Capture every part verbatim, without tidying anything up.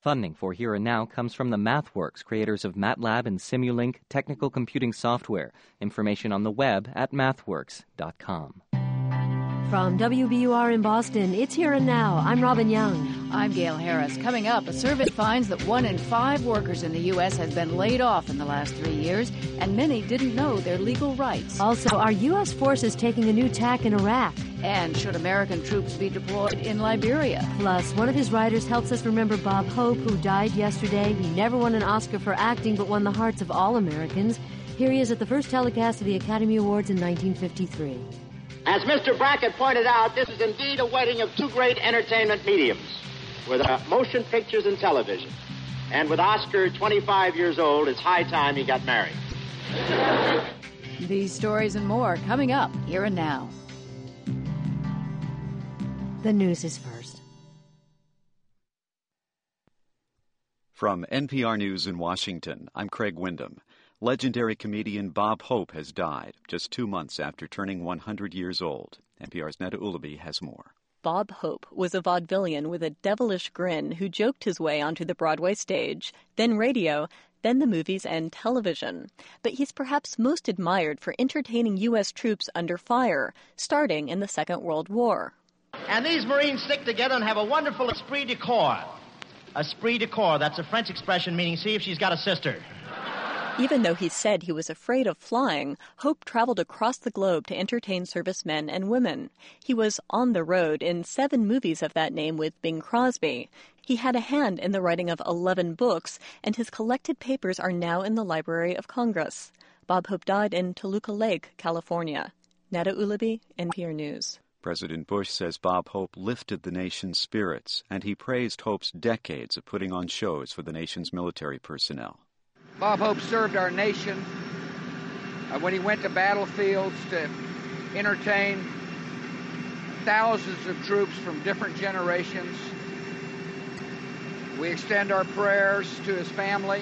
Funding for Here and Now comes from the MathWorks, creators of MATLAB and Simulink technical computing software. Information on the web at mathworks dot com. From W B U R in Boston, it's Here and Now. I'm Robin Young. I'm Gail Harris. Coming up, a survey finds that one in five workers in the U S has been laid off in the last three years, and many didn't know their legal rights. Also, are U S forces taking a new tack in Iraq? And should American troops be deployed in Liberia? Plus, one of his writers helps us remember Bob Hope, who died yesterday. He never won an Oscar for acting, but won the hearts of all Americans. Here he is at the first telecast of the Academy Awards in nineteen fifty-three. As Mister Brackett pointed out, this is indeed a wedding of two great entertainment mediums, with uh, motion pictures and television. And with Oscar twenty-five years old, it's high time he got married. These stories and more coming up Here and Now. The news is first. From N P R News in Washington, I'm Craig Wyndham. Legendary comedian Bob Hope has died just two months after turning one hundred years old. N P R's Neda Ulaby has more. Bob Hope was a vaudevillian with a devilish grin who joked his way onto the Broadway stage, then radio, then the movies and television. But he's perhaps most admired for entertaining U S troops under fire, starting in the Second World War. And these Marines stick together and have a wonderful esprit de corps. Esprit de corps, that's a French expression meaning see if she's got a sister. Even though he said he was afraid of flying, Hope traveled across the globe to entertain servicemen and women. He was on the road in seven movies of that name with Bing Crosby. He had a hand in the writing of eleven books, and his collected papers are now in the Library of Congress. Bob Hope died in Toluca Lake, California. Neda Ulaby, N P R News. President Bush says Bob Hope lifted the nation's spirits, and he praised Hope's decades of putting on shows for the nation's military personnel. Bob Hope served our nation uh, when he went to battlefields to entertain thousands of troops from different generations. We extend our prayers to his family,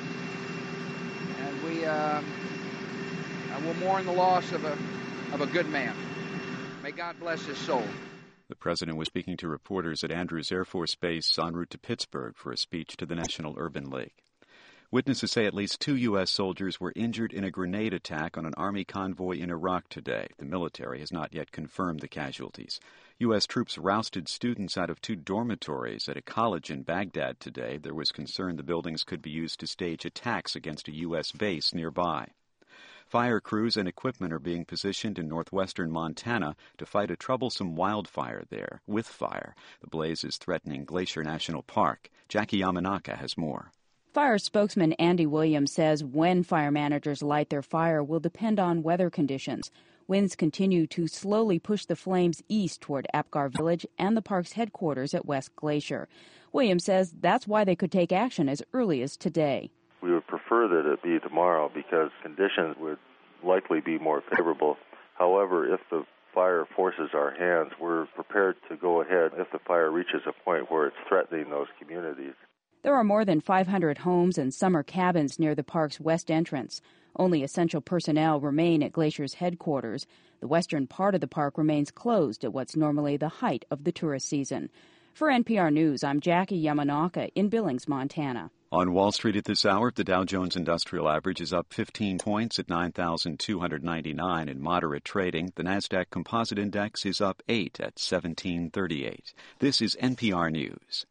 and we uh, will mourn the loss of a, of a good man. May God bless his soul. The president was speaking to reporters at Andrews Air Force Base en route to Pittsburgh for a speech to the National Urban League. Witnesses say at least two U S soldiers were injured in a grenade attack on an Army convoy in Iraq today. The military has not yet confirmed the casualties. U S troops rousted students out of two dormitories at a college in Baghdad today. There was concern the buildings could be used to stage attacks against a U S base nearby. Fire crews and equipment are being positioned in northwestern Montana to fight a troublesome wildfire there, with fire. The blaze is threatening Glacier National Park. Jackie Yamanaka has more. Fire spokesman Andy Williams says when fire managers light their fire will depend on weather conditions. Winds continue to slowly push the flames east toward Apgar Village and the park's headquarters at West Glacier. Williams says that's why they could take action as early as today. We would prefer that it be tomorrow because conditions would likely be more favorable. However, if the fire forces our hands, we're prepared to go ahead if the fire reaches a point where it's threatening those communities. There are more than five hundred homes and summer cabins near the park's west entrance. Only essential personnel remain at Glacier's headquarters. The western part of the park remains closed at what's normally the height of the tourist season. For N P R News, I'm Jackie Yamanaka in Billings, Montana. On Wall Street at this hour, the Dow Jones Industrial Average is up fifteen points at nine thousand two hundred ninety-nine in moderate trading. The Nasdaq Composite Index is up eight at seventeen thirty-eight. This is N P R News.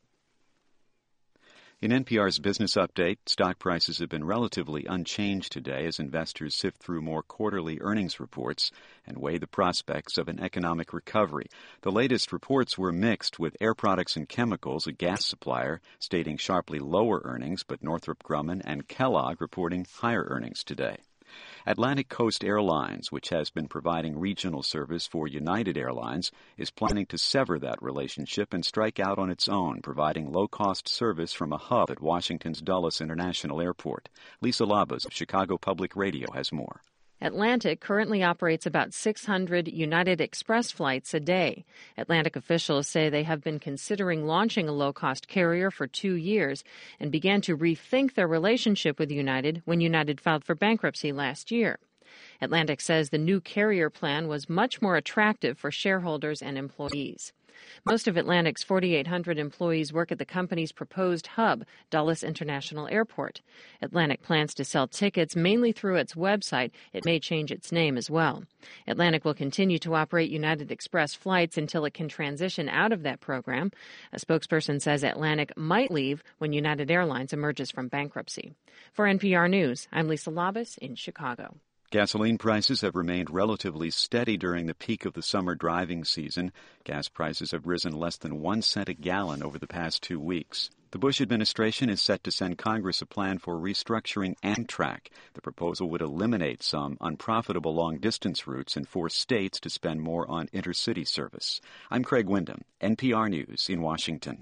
In N P R's Business Update, stock prices have been relatively unchanged today as investors sift through more quarterly earnings reports and weigh the prospects of an economic recovery. The latest reports were mixed, with Air Products and Chemicals, a gas supplier, stating sharply lower earnings, but Northrop Grumman and Kellogg reporting higher earnings today. Atlantic Coast Airlines, which has been providing regional service for United Airlines, is planning to sever that relationship and strike out on its own, providing low-cost service from a hub at Washington's Dulles International Airport. Lisa Labas of Chicago Public Radio has more. Atlantic currently operates about six hundred United Express flights a day. Atlantic officials say they have been considering launching a low-cost carrier for two years and began to rethink their relationship with United when United filed for bankruptcy last year. Atlantic says the new carrier plan was much more attractive for shareholders and employees. Most of Atlantic's forty-eight hundred employees work at the company's proposed hub, Dulles International Airport. Atlantic plans to sell tickets mainly through its website. It may change its name as well. Atlantic will continue to operate United Express flights until it can transition out of that program. A spokesperson says Atlantic might leave when United Airlines emerges from bankruptcy. For N P R News, I'm Lisa Labus in Chicago. Gasoline prices have remained relatively steady during the peak of the summer driving season. Gas prices have risen less than one cent a gallon over the past two weeks. The Bush administration is set to send Congress a plan for restructuring Amtrak. The proposal would eliminate some unprofitable long-distance routes and force states to spend more on intercity service. I'm Craig Wyndham, N P R News in Washington.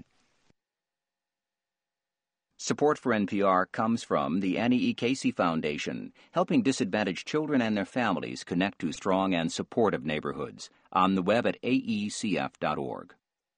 Support for N P R comes from the Annie E. Casey Foundation, helping disadvantaged children and their families connect to strong and supportive neighborhoods. On the web at A E C F dot org.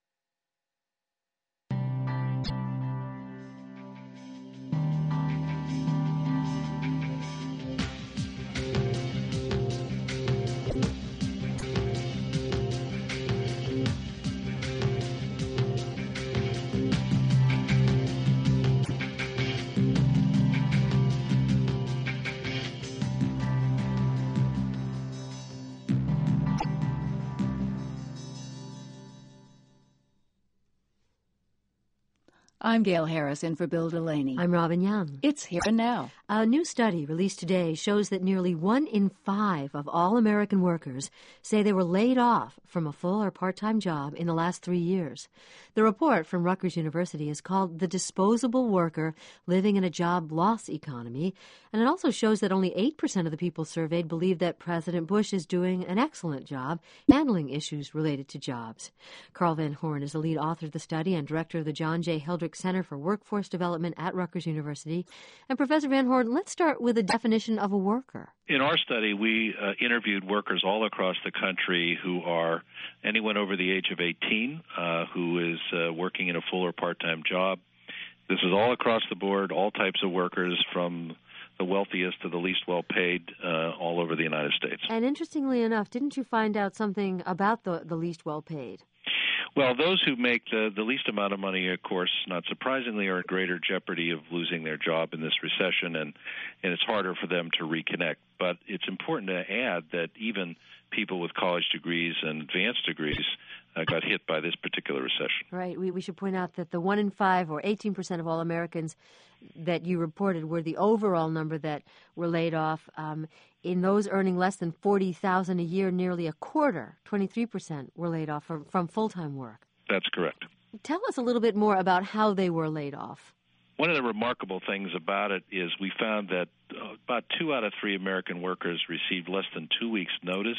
I'm Gail Harris, in for Bill Delaney. I'm Robin Young. It's Here and Now. A new study released today shows that nearly one in five of all American workers say they were laid off from a full or part-time job in the last three years. The report from Rutgers University is called The Disposable Worker Living in a Job Loss Economy, and it also shows that only eight percent of the people surveyed believe that President Bush is doing an excellent job handling issues related to jobs. Carl Van Horn is the lead author of the study and director of the John J. Heldrick Center for Workforce Development at Rutgers University. And Professor Van Horn, let's start with a definition of a worker. In our study, we uh, interviewed workers all across the country who are anyone over the age of eighteen uh, who is uh, working in a full or part-time job. This is all across the board, all types of workers from the wealthiest to the least well-paid uh, all over the United States. And interestingly enough, didn't you find out something about the, the least well-paid? Well, those who make the, the least amount of money, of course, not surprisingly, are in greater jeopardy of losing their job in this recession, and, and it's harder for them to reconnect. But it's important to add that even people with college degrees and advanced degrees uh, got hit by this particular recession. Right. We, we should point out that the one in five, or eighteen percent of all Americans that you reported, were the overall number that were laid off. Um, in those earning less than forty thousand dollars a year, nearly a quarter, twenty-three percent, were laid off from, from full-time work. That's correct. Tell us a little bit more about how they were laid off. One of the remarkable things about it is we found that uh, about two out of three American workers received less than two weeks' notice,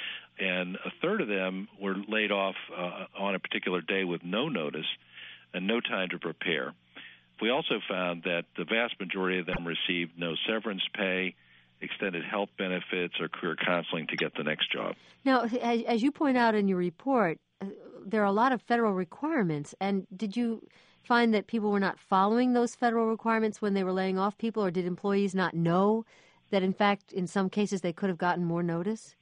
and a third of them were laid off uh, on a particular day with no notice and no time to prepare. We also found that the vast majority of them received no severance pay, extended health benefits, or career counseling to get the next job. Now, as, as you point out in your report, uh, there are a lot of federal requirements, and did you find that people were not following those federal requirements when they were laying off people, or did employees not know that, in fact, in some cases they could have gotten more notice?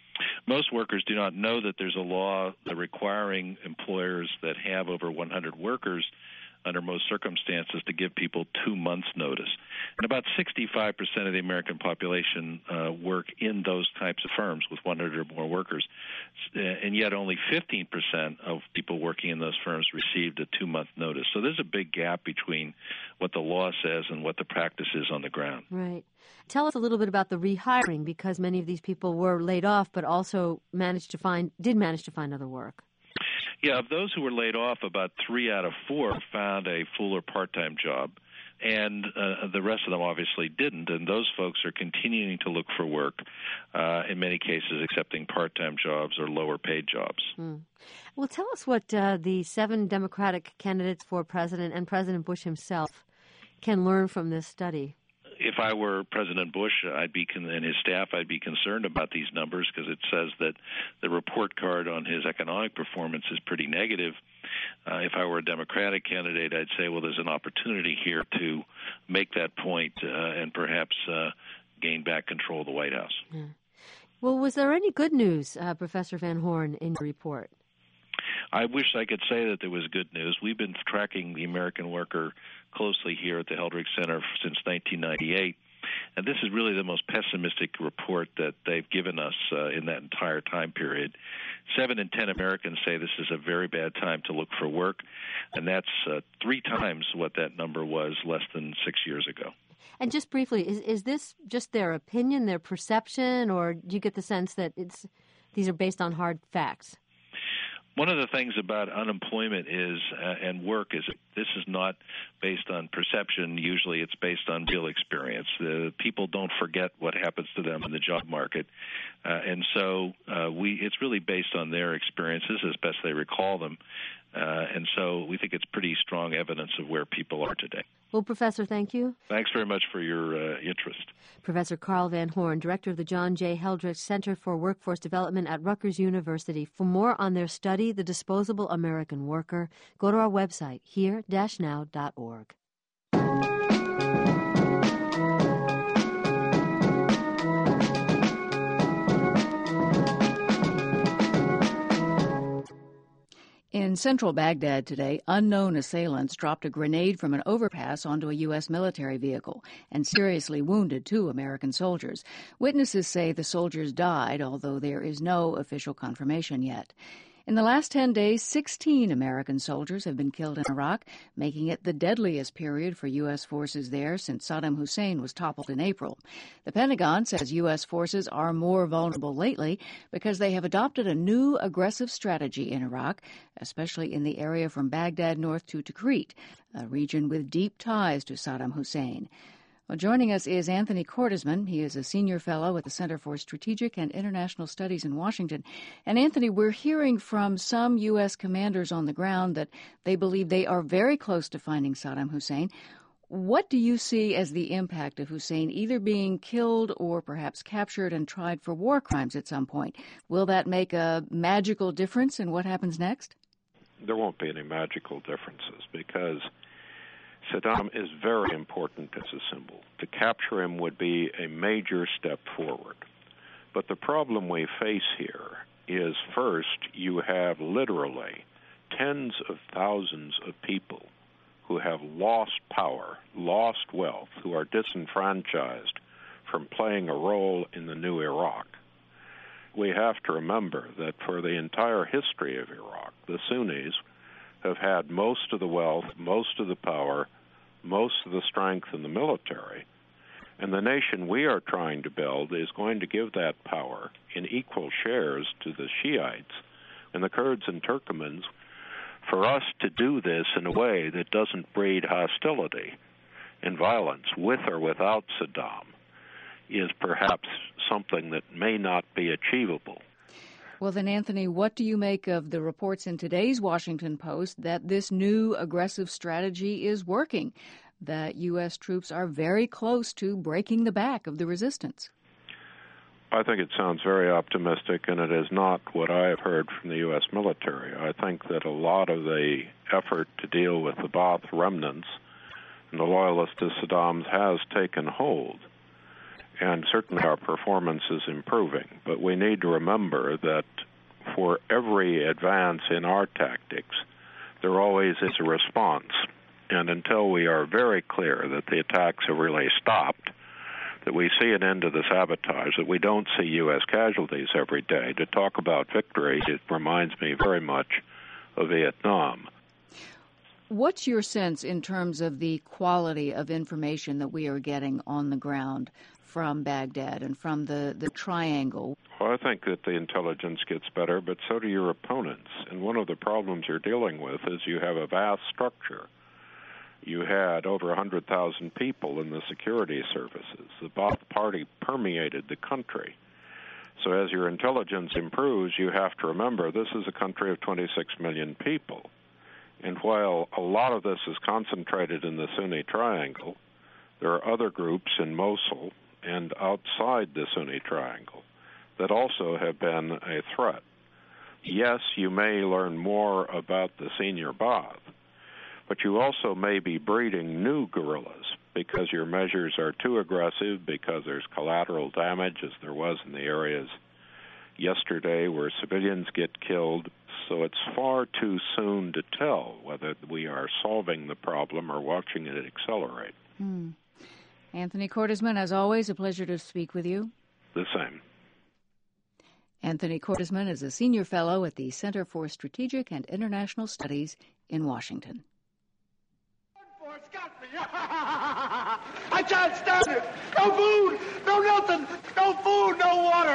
Most workers do not know that there's a law requiring employers that have over one hundred workers under most circumstances to give people two months' notice. And about sixty-five percent of the American population uh, work in those types of firms with one hundred or more workers, and yet only fifteen percent of people working in those firms received a two-month notice. So there's a big gap between what the law says and what the practice is on the ground. Right. Tell us a little bit about the rehiring, because many of these people were laid off but also managed to find, did manage to find other work. Yeah, of those who were laid off, about three out of four found a full or part-time job, and uh, the rest of them obviously didn't, and those folks are continuing to look for work, uh, in many cases accepting part-time jobs or lower-paid jobs. Hmm. Well, tell us what uh, the seven Democratic candidates for president and President Bush himself can learn from this study. If I were President Bush, I'd be con- and his staff, I'd be concerned about these numbers, because it says that the report card on his economic performance is pretty negative. Uh, if I were a Democratic candidate, I'd say, well, there's an opportunity here to make that point uh, and perhaps uh, gain back control of the White House. Yeah. Well, was there any good news, uh, Professor Van Horn, in your report? I wish I could say that there was good news. We've been tracking the American worker closely here at the Heldrich Center since nineteen ninety-eight, and this is really the most pessimistic report that they've given us uh, in that entire time period. Seven in ten Americans say this is a very bad time to look for work, and that's uh, three times what that number was less than six years ago. And just briefly, is is this just their opinion, their perception, or do you get the sense that it's these are based on hard facts? One of the things about unemployment is uh, and work is this is not based on perception. Usually it's based on real experience. Uh, people don't forget what happens to them in the job market. Uh, and so uh, we it's really based on their experiences as best they recall them. Uh, and so we think it's pretty strong evidence of where people are today. Well, Professor, thank you. Thanks very much for your uh, interest. Professor Carl Van Horn, director of the John J. Heldrich Center for Workforce Development at Rutgers University. For more on their study, The Disposable American Worker, go to our website, here dash now dot org. In central Baghdad today, unknown assailants dropped a grenade from an overpass onto a U S military vehicle and seriously wounded two American soldiers. Witnesses say the soldiers died, although there is no official confirmation yet. In the last ten days, sixteen American soldiers have been killed in Iraq, making it the deadliest period for U S forces there since Saddam Hussein was toppled in April. The Pentagon says U S forces are more vulnerable lately because they have adopted a new aggressive strategy in Iraq, especially in the area from Baghdad north to Tikrit, a region with deep ties to Saddam Hussein. Well, joining us is Anthony Cordesman. He is a senior fellow at the Center for Strategic and International Studies in Washington. And Anthony, we're hearing from some U S commanders on the ground that they believe they are very close to finding Saddam Hussein. What do you see as the impact of Hussein either being killed or perhaps captured and tried for war crimes at some point? Will that make a magical difference in what happens next? There won't be any magical differences because Saddam is very important as a symbol. To capture him would be a major step forward. But the problem we face here is, first, you have literally tens of thousands of people who have lost power, lost wealth, who are disenfranchised from playing a role in the new Iraq. We have to remember that for the entire history of Iraq, the Sunnis have had most of the wealth, most of the power, most of the strength in the military. And the nation we are trying to build is going to give that power in equal shares to the Shiites and the Kurds and Turkmens. For us to do this in a way that doesn't breed hostility and violence with or without Saddam is perhaps something that may not be achievable. Well, then, Anthony, what do you make of the reports in today's Washington Post that this new aggressive strategy is working, that U S troops are very close to breaking the back of the resistance? I think it sounds very optimistic, and it is not what I have heard from the U S military. I think that a lot of the effort to deal with the Ba'ath remnants and the loyalists to Saddam has taken hold. And certainly our performance is improving. But we need to remember that for every advance in our tactics, there always is a response. And until we are very clear that the attacks have really stopped, that we see an end to the sabotage, that we don't see U S casualties every day, to talk about victory, it reminds me very much of Vietnam. What's your sense in terms of the quality of information that we are getting on the ground from Baghdad and from the, the triangle? Well, I think that the intelligence gets better, but so do your opponents. And one of the problems you're dealing with is you have a vast structure. You had over one hundred thousand people in the security services. The Ba'ath Party permeated the country. So as your intelligence improves, you have to remember this is a country of twenty-six million people. And while a lot of this is concentrated in the Sunni Triangle, there are other groups in Mosul and outside the Sunni Triangle that also have been a threat. Yes, you may learn more about the senior Ba'ath, but you also may be breeding new guerrillas because your measures are too aggressive, because there's collateral damage, as there was in the areas yesterday where civilians get killed, So it's far too soon to tell whether we are solving the problem or watching it accelerate. Hmm. Anthony Cordesman, as always, a pleasure to speak with you. The same. Anthony Cordesman is a senior fellow at the Center for Strategic and International Studies in Washington. I can't stand it. No food, no nothing, no food, no water.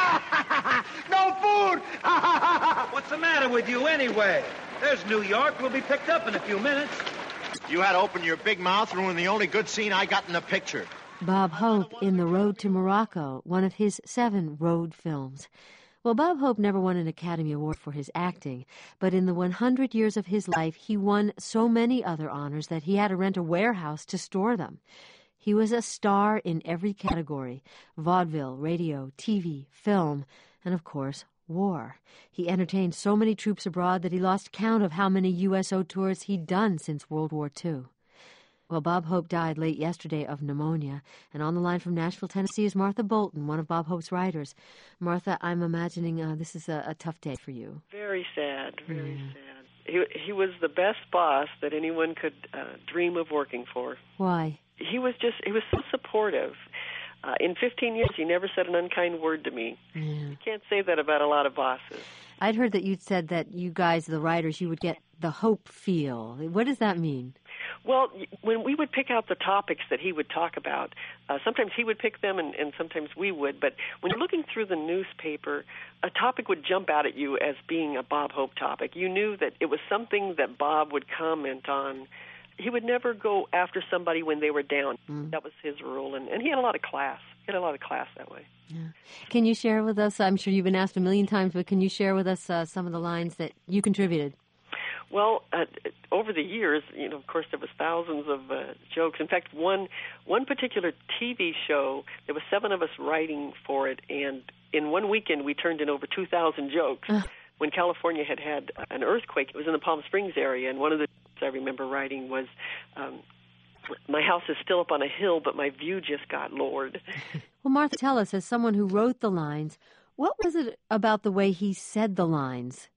No food. What's the matter with you anyway? There's New York. We'll be picked up in a few minutes. You had to open your big mouth, ruin the only good scene I got in the picture. Bob Hope in The Road to Morocco, one of his seven road films. Well, Bob Hope never won an Academy Award for his acting, but in the one hundred years of his life, he won so many other honors that he had to rent a warehouse to store them. He was a star in every category: vaudeville, radio, T V, film, and, of course, war. He entertained so many troops abroad that he lost count of how many U S O tours he'd done since World War Two. Well, Bob Hope died late yesterday of pneumonia, and on the line from Nashville, Tennessee is Martha Bolton, one of Bob Hope's writers. Martha, I'm imagining uh, this is a, a tough day for you. Very sad, very Yeah. sad. He, he was the best boss that anyone could uh, dream of working for. Why? He was just, he was so supportive. Uh, in fifteen years, he never said an unkind word to me. Yeah. You can't say that about a lot of bosses. I'd heard that you'd said that you guys, the writers, you would get the Hope feel. What does that mean? Well, when we would pick out the topics that he would talk about, uh, sometimes he would pick them and, and sometimes we would. But when you're looking through the newspaper, a topic would jump out at you as being a Bob Hope topic. You knew that it was something that Bob would comment on. He would never go after somebody when they were down. Mm. That was his rule. And, and he had a lot of class. He had a lot of class that way. Yeah. Can you share with us, I'm sure you've been asked a million times, but can you share with us uh, some of the lines that you contributed? Well, uh, over the years, you know, of course, there was thousands of uh, jokes. In fact, one one particular T V show, there was seven of us writing for it, and in one weekend we turned in over two thousand jokes. Uh. When California had had an earthquake, it was in the Palm Springs area, and one of the jokes I remember writing was, um, "My house is still up on a hill, but my view just got lowered." Well, Martha, tell us, as someone who wrote the lines, what was it about the way he said the lines?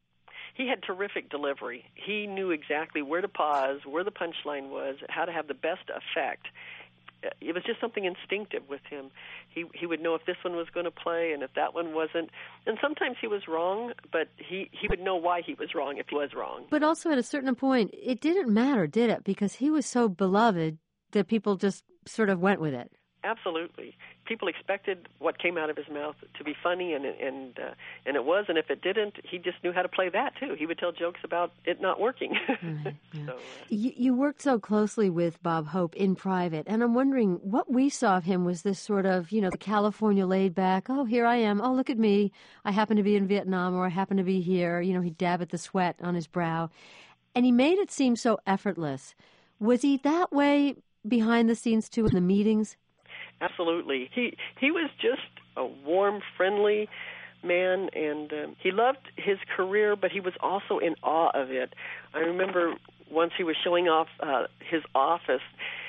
He had terrific delivery. He knew exactly where to pause, where the punchline was, how to have the best effect. It was just something instinctive with him. He he would know if this one was going to play and if that one wasn't. And sometimes he was wrong, but he, he would know why he was wrong if he was wrong. But also at a certain point, it didn't matter, did it? Because he was so beloved that people just sort of went with it. Absolutely. People expected what came out of his mouth to be funny, and and uh, and it was. And if it didn't, he just knew how to play that too. He would tell jokes about it not working. Right, yeah. so, uh, you, you worked so closely with Bob Hope in private, and I'm wondering what we saw of him was this sort of, you know, the California laid back. Oh, here I am. Oh, look at me. I happen to be in Vietnam, or I happen to be here. You know, he'd dab at the sweat on his brow, and he made it seem so effortless. Was he that way behind the scenes too in the meetings? Absolutely. He he was just a warm, friendly man, and um, he loved his career, but he was also in awe of it. I remember once he was showing off uh, his office,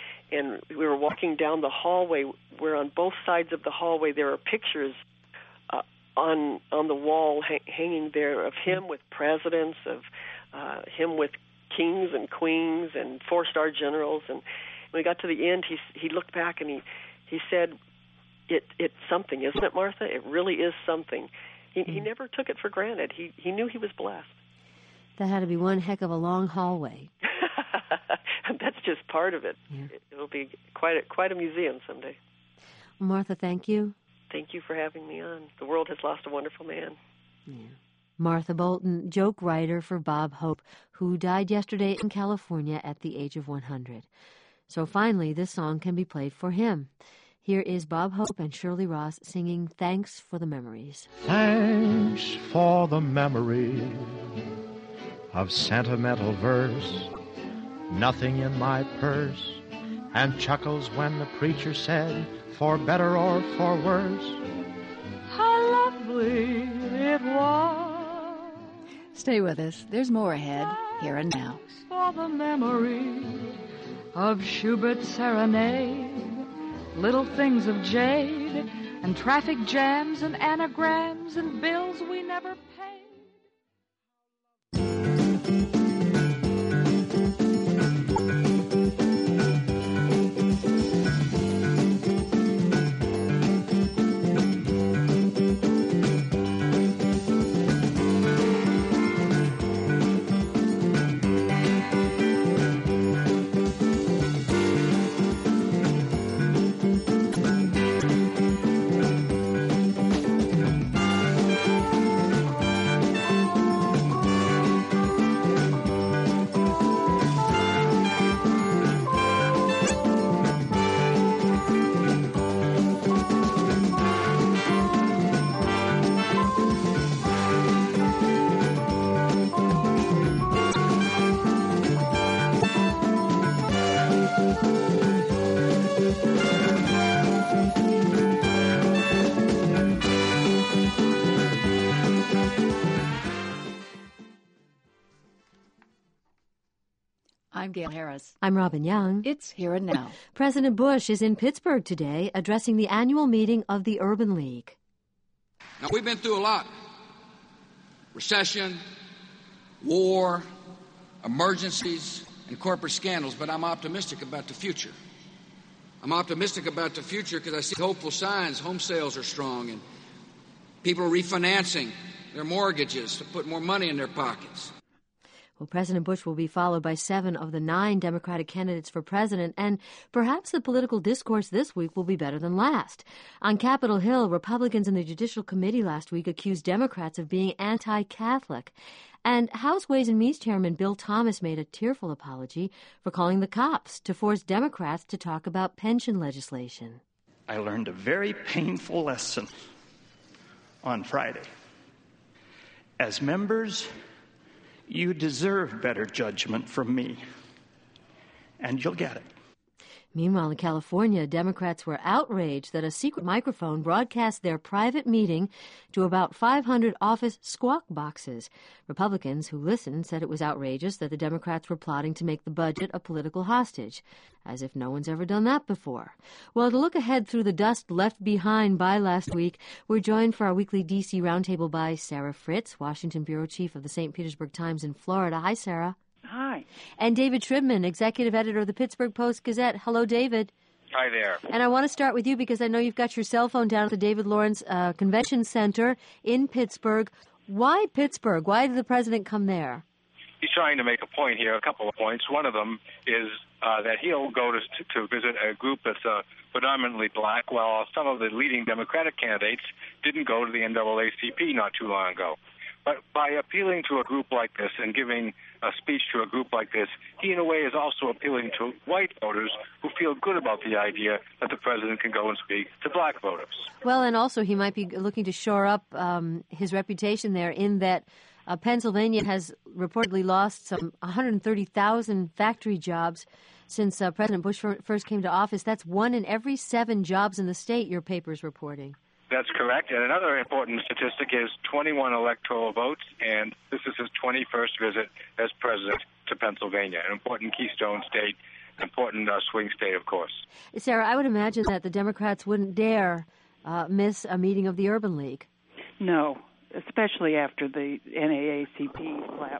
and we were walking down the hallway, where on both sides of the hallway there are pictures uh, on on the wall ha- hanging there of him with presidents, of uh, him with kings and queens and four-star generals. And when we got to the end, he he looked back and he He said, it, it's something, isn't it, Martha? It really is something. He, mm. he never took it for granted. He he knew he was blessed. That had to be one heck of a long hallway. That's just part of it. Yeah. It will be quite a, quite a museum someday. Martha, thank you. Thank you for having me on. The world has lost a wonderful man. Yeah. Martha Bolton, joke writer for Bob Hope, who died yesterday in California at the age of one hundred. So finally, this song can be played for him. Here is Bob Hope and Shirley Ross singing Thanks for the Memories. Thanks for the memory of sentimental verse, nothing in my purse, and chuckles when the preacher said, for better or for worse, how lovely it was. Stay with us. There's more ahead, here and now. Thanks for the memory of Schubert's serenade, little things of jade, and traffic jams, and anagrams, and bills we never paid. I'm Gail Harris. I'm Robin Young. It's Here and Now. President Bush is in Pittsburgh today addressing the annual meeting of the Urban League. Now, we've been through a lot. Recession, war, emergencies, and corporate scandals, but I'm optimistic about the future. I'm optimistic about the future because I see hopeful signs. Home sales are strong, and people are refinancing their mortgages to put more money in their pockets. Well, President Bush will be followed by seven of the nine Democratic candidates for president, and perhaps the political discourse this week will be better than last. On Capitol Hill, Republicans in the Judicial Committee last week accused Democrats of being anti-Catholic. And House Ways and Means Chairman Bill Thomas made a tearful apology for calling the cops to force Democrats to talk about pension legislation. I learned a very painful lesson on Friday. As members, you deserve better judgment from me, and you'll get it. Meanwhile, in California, Democrats were outraged that a secret microphone broadcast their private meeting to about five hundred office squawk boxes. Republicans who listened said it was outrageous that the Democrats were plotting to make the budget a political hostage, as if no one's ever done that before. Well, to look ahead through the dust left behind by last week, we're joined for our weekly D C Roundtable by Sarah Fritz, Washington Bureau Chief of the Saint Petersburg Times in Florida. Hi, Sarah. Hi. And David Shribman, Executive Editor of the Pittsburgh Post-Gazette. Hello, David. Hi there. And I want to start with you because I know you've got your cell phone down at the David Lawrence uh, Convention Center in Pittsburgh. Why Pittsburgh? Why did the president come there? He's trying to make a point here, a couple of points. One of them is uh, that he'll go to, to visit a group that's uh, predominantly black, while some of the leading Democratic candidates didn't go to the N double A C P not too long ago. But by appealing to a group like this and giving a speech to a group like this, he, in a way, is also appealing to white voters who feel good about the idea that the president can go and speak to black voters. Well, and also he might be looking to shore up um, his reputation there in that uh, Pennsylvania has reportedly lost some one hundred thirty thousand factory jobs since uh, President Bush first came to office. That's one in every seven jobs in the state, your paper's reporting. That's correct. And another important statistic is twenty-one electoral votes, and this is his twenty-first visit as president to Pennsylvania, an important keystone state, an important uh, swing state, of course. Sarah, I would imagine that the Democrats wouldn't dare uh, miss a meeting of the Urban League. No, especially after the N double A C P slap.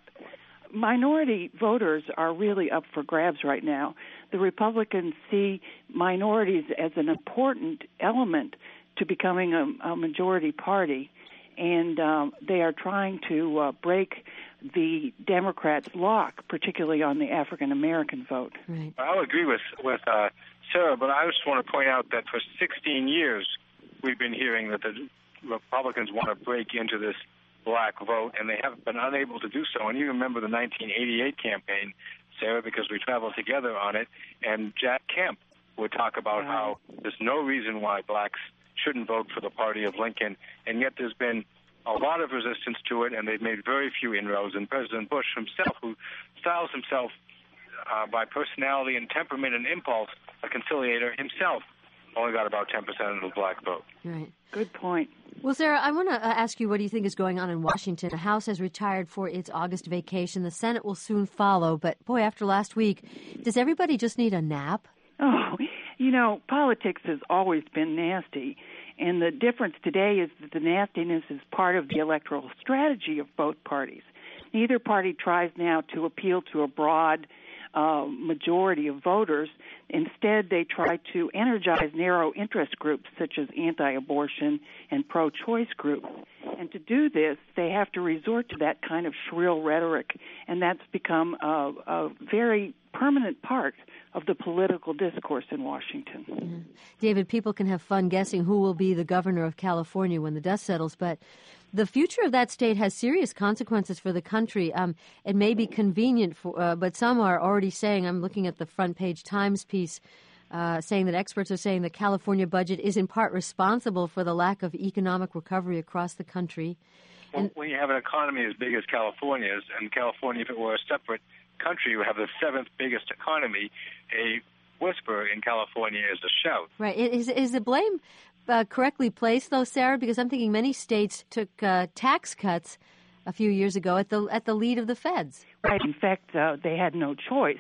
Minority voters are really up for grabs right now. The Republicans see minorities as an important element to becoming a, a majority party, and um, they are trying to uh, break the Democrats' lock, particularly on the African-American vote. Right. I'll agree with, with uh, Sarah, but I just want to point out that for sixteen years we've been hearing that the Republicans want to break into this black vote, and they have been unable to do so. And you remember the nineteen eighty-eight campaign, Sarah, because we traveled together on it, and Jack Kemp would talk about right. how there's no reason why blacks shouldn't vote for the party of Lincoln, and yet there's been a lot of resistance to it, and they've made very few inroads. And President Bush himself, who styles himself uh, by personality and temperament and impulse, a conciliator himself, only got about ten percent of the black vote. Right. Good point. Well, Sarah, I want to uh, ask you, what do you think is going on in Washington? The House has retired for its August vacation. The Senate will soon follow. But, boy, after last week, does everybody just need a nap? Oh, you know, politics has always been nasty, and the difference today is that the nastiness is part of the electoral strategy of both parties. Neither party tries now to appeal to a broad uh, majority of voters. Instead, they try to energize narrow interest groups such as anti-abortion and pro-choice groups. And to do this, they have to resort to that kind of shrill rhetoric, and that's become a, a very permanent part of the political discourse in Washington. Mm-hmm. David, people can have fun guessing who will be the governor of California when the dust settles, but the future of that state has serious consequences for the country. Um, it may be convenient, for, uh, but some are already saying, I'm looking at the front page Times piece, uh, saying that experts are saying the California budget is in part responsible for the lack of economic recovery across the country. Well, and, when you have an economy as big as California's, and California, if it were a separate country, would have the seventh biggest economy, a whisper in California is a shout. Right. Is, is the blame uh, correctly placed, though, Sarah? Because I'm thinking many states took uh, tax cuts a few years ago at the at the lead of the feds. Right. In fact, uh, they had no choice.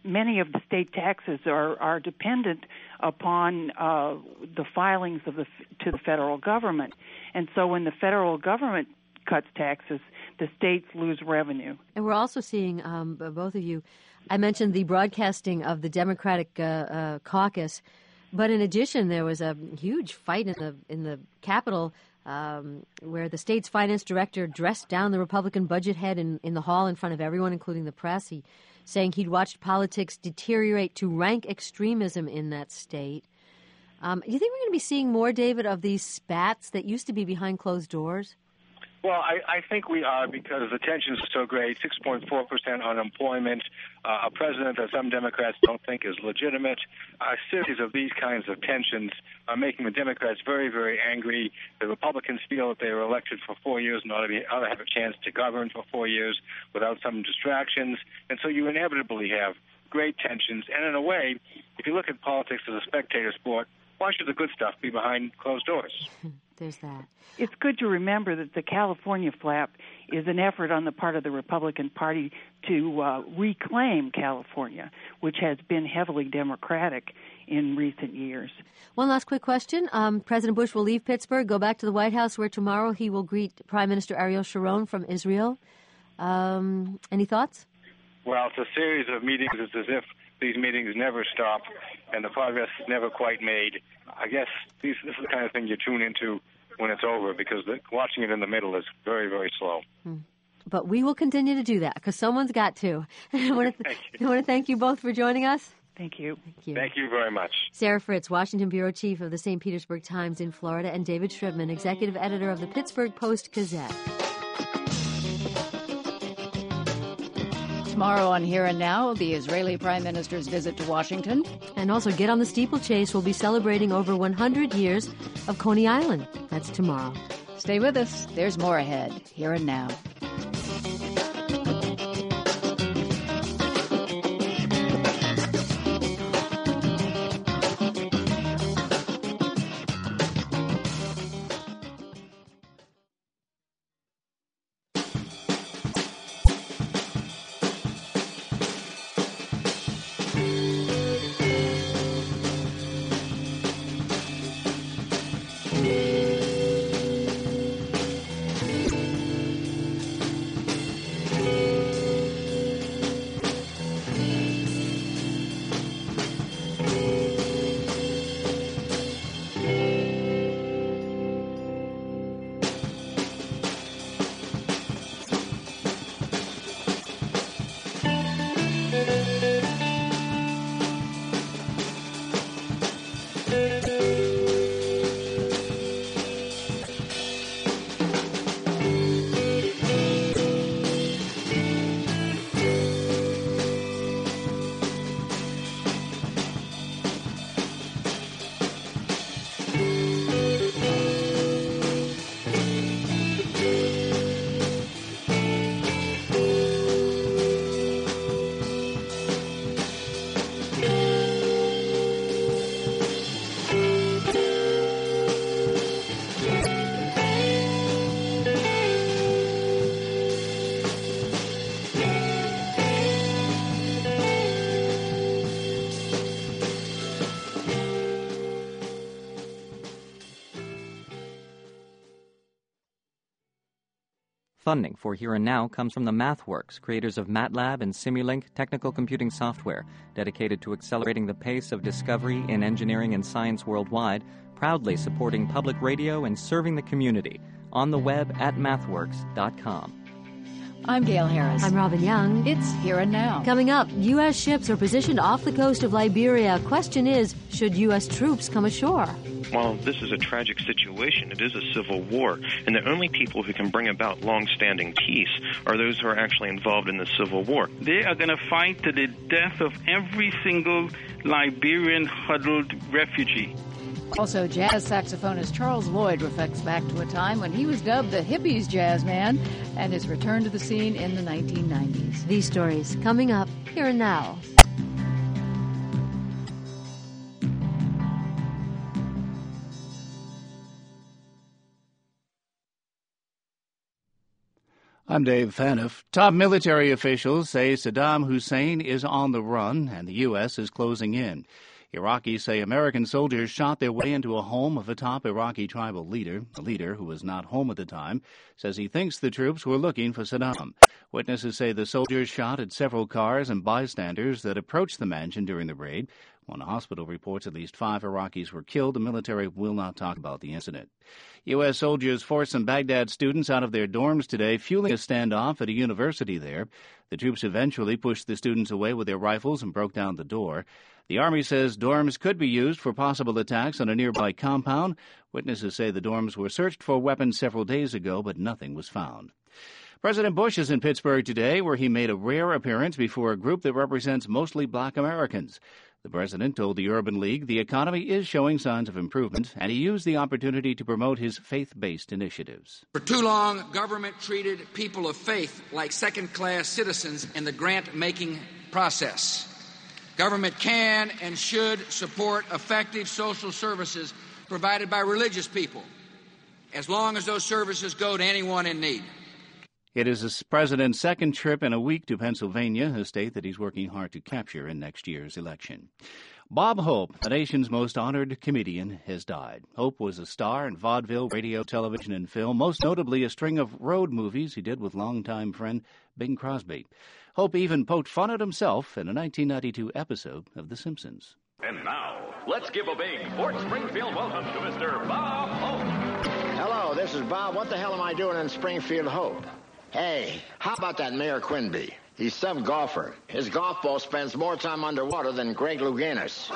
many of the state taxes are, are dependent upon uh, the filings of the to the federal government. And so when the federal government cuts taxes, the states lose revenue. And we're also seeing, um, both of you, I mentioned the broadcasting of the Democratic uh, uh, caucus, but in addition, there was a huge fight in the in the Capitol um, where the state's finance director dressed down the Republican budget head in, in the hall in front of everyone, including the press. He saying he'd watched politics deteriorate to rank extremism in that state. Um, do you think we're going to be seeing more, David, of these spats that used to be behind closed doors? Well, I, I think we are, because the tensions are so great. six point four percent unemployment, uh, a president that some Democrats don't think is legitimate. A series of these kinds of tensions are making the Democrats very, very angry. The Republicans feel that they were elected for four years and ought to, be, ought to have a chance to govern for four years without some distractions. And so you inevitably have great tensions. And in a way, if you look at politics as a spectator sport, why should the good stuff be behind closed doors? There's that. It's good to remember that the California flap is an effort on the part of the Republican Party to uh, reclaim California, which has been heavily Democratic in recent years. One last quick question. Um, President Bush will leave Pittsburgh, go back to the White House, where tomorrow he will greet Prime Minister Ariel Sharon from Israel. Um, any thoughts? Well, it's a series of meetings. It's as if these meetings never stop and the progress is never quite made. I guess these, this is the kind of thing you tune into when it's over, because the, watching it in the middle is very, very slow. Hmm. But we will continue to do that, because someone's got to. I want to th- I want to thank you both for joining us. Thank you. Thank you. Thank you very much. Sarah Fritz, Washington Bureau Chief of the Saint Petersburg Times in Florida, and David Shribman, Executive Editor of the Pittsburgh Post-Gazette. Tomorrow on Here and Now, the Israeli Prime Minister's visit to Washington. And also Get on the Steeplechase. We'll be celebrating over one hundred years of Coney Island. That's tomorrow. Stay with us. There's more ahead. Here and Now. Funding for Here and Now comes from the MathWorks, creators of MATLAB and Simulink technical computing software, dedicated to accelerating the pace of discovery in engineering and science worldwide, proudly supporting public radio and serving the community. On the web at mathworks dot com. I'm Gail Harris. I'm Robin Young. It's Here and Now. Coming up, U S ships are positioned off the coast of Liberia. Question is, should U S troops come ashore? While this is a tragic situation, it is a civil war, and the only people who can bring about long-standing peace are those who are actually involved in the civil war. They are going to fight to the death of every single Liberian huddled refugee. Also, jazz saxophonist Charles Lloyd reflects back to a time when he was dubbed the hippies jazz man and his return to the scene in the nineteen nineties. These stories coming up Here and Now. I'm Dave Phaneuf. Top military officials say Saddam Hussein is on the run and the U S is closing in. Iraqis say American soldiers shot their way into a home of a top Iraqi tribal leader. The leader, who was not home at the time, says he thinks the troops were looking for Saddam. Witnesses say the soldiers shot at several cars and bystanders that approached the mansion during the raid. One hospital reports at least five Iraqis were killed. The military will not talk about the incident. U S soldiers forced some Baghdad students out of their dorms today, fueling a standoff at a university there. The troops eventually pushed the students away with their rifles and broke down the door. The Army says dorms could be used for possible attacks on a nearby compound. Witnesses say the dorms were searched for weapons several days ago, but nothing was found. President Bush is in Pittsburgh today, where he made a rare appearance before a group that represents mostly black Americans. The president told the Urban League the economy is showing signs of improvement, and he used the opportunity to promote his faith-based initiatives. For too long, government treated people of faith like second-class citizens in the grant-making process. Government can and should support effective social services provided by religious people, as long as those services go to anyone in need. It is the president's second trip in a week to Pennsylvania, a state that he's working hard to capture in next year's election. Bob Hope, the nation's most honored comedian, has died. Hope was a star in vaudeville, radio, television, and film, most notably a string of road movies he did with longtime friend Bing Crosby. Hope even poked fun at himself in a nineteen ninety-two episode of The Simpsons. And now, let's give a big Fort Springfield welcome to Mister Bob Hope. Hello, this is Bob. What the hell am I doing in Springfield, Hope? Hey, how about that Mayor Quinby? He's some golfer. His golf ball spends more time underwater than Greg Louganis.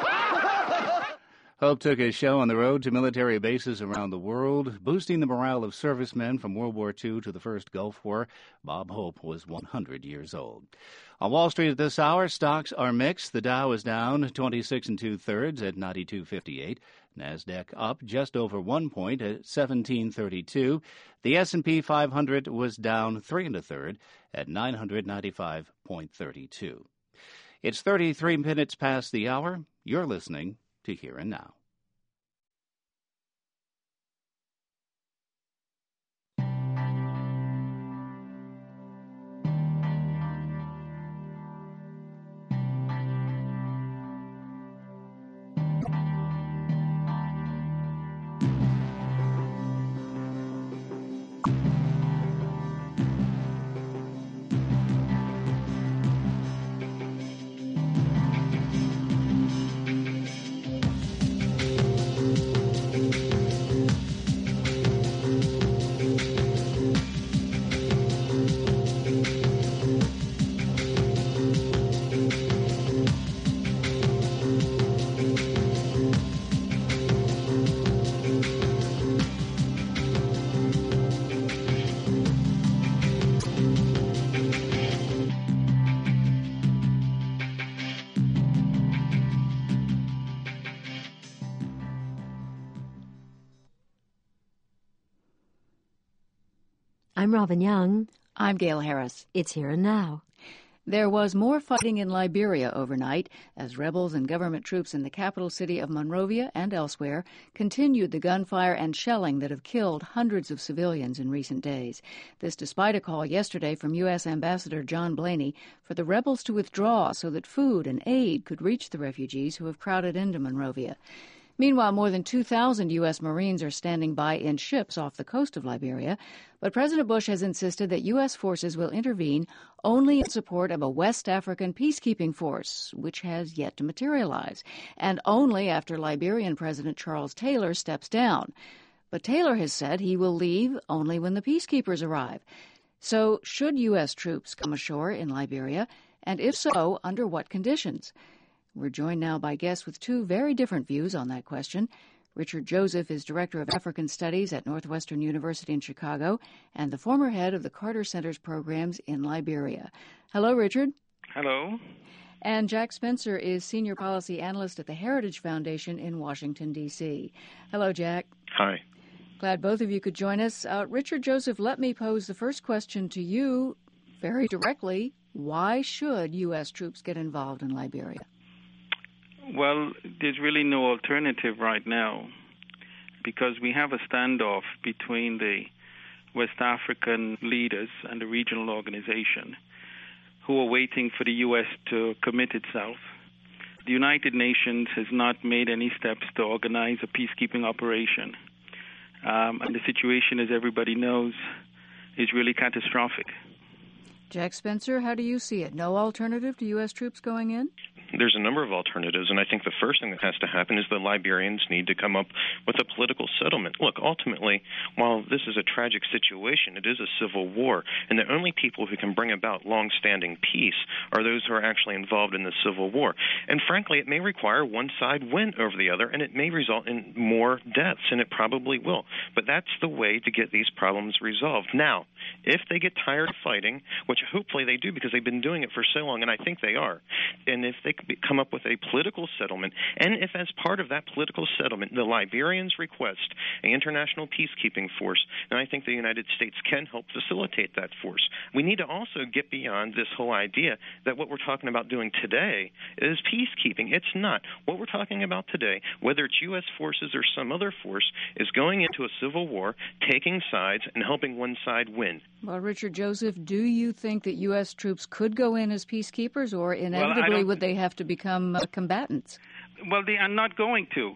Hope took his show on the road to military bases around the world, boosting the morale of servicemen from World War Two to the First Gulf War. Bob Hope was one hundred years old. On Wall Street at this hour, stocks are mixed. The Dow is down twenty-six and two-thirds at ninety-two fifty-eight. NASDAQ up just over one point at seventeen thirty-two. The S and P five hundred was down three and a third at nine hundred ninety-five point three two. It's thirty-three minutes past the hour. You're listening to Here and Now. I'm Robin Young. I'm Gail Harris. It's Here and Now. There was more fighting in Liberia overnight as rebels and government troops in the capital city of Monrovia and elsewhere continued the gunfire and shelling that have killed hundreds of civilians in recent days. This despite a call yesterday from U S Ambassador John Blaney for the rebels to withdraw so that food and aid could reach the refugees who have crowded into Monrovia. Meanwhile, more than two thousand U S Marines are standing by in ships off the coast of Liberia, but President Bush has insisted that U S forces will intervene only in support of a West African peacekeeping force, which has yet to materialize, and only after Liberian President Charles Taylor steps down. But Taylor has said he will leave only when the peacekeepers arrive. So should U S troops come ashore in Liberia, and if so, under what conditions? We're joined now by guests with two very different views on that question. Richard Joseph is Director of African Studies at Northwestern University in Chicago and the former head of the Carter Center's programs in Liberia. Hello, Richard. Hello. And Jack Spencer is Senior Policy Analyst at the Heritage Foundation in Washington, D C Hello, Jack. Hi. Glad both of you could join us. Uh, Richard Joseph, let me pose the first question to you very directly. Why should U S troops get involved in Liberia? Well, there's really no alternative right now because we have a standoff between the West African leaders and the regional organization who are waiting for the U S to commit itself. The United Nations has not made any steps to organize a peacekeeping operation. Um, and the situation, as everybody knows, is really catastrophic. Jack Spencer, how do you see it? No alternative to U S troops going in? There's a number of alternatives, and I think the first thing that has to happen is the Liberians need to come up with a political settlement. Look, ultimately, while this is a tragic situation, it is a civil war, and the only people who can bring about long-standing peace are those who are actually involved in the civil war. And frankly, it may require one side win over the other, and it may result in more deaths, and it probably will. But that's the way to get these problems resolved. Now, if they get tired of fighting, which hopefully they do because they've been doing it for so long, and I think they are, and if they come up with a political settlement, and if as part of that political settlement the Liberians request an international peacekeeping force, then I think the United States can help facilitate that force. We need to also get beyond this whole idea that what we're talking about doing today is peacekeeping. It's not. What we're talking about today, whether it's U S forces or some other force, is going into a civil war, taking sides, and helping one side win. Well, Richard Joseph, do you think that U S troops could go in as peacekeepers, or inevitably well, would they have to become uh, combatants? Well, they are not going to.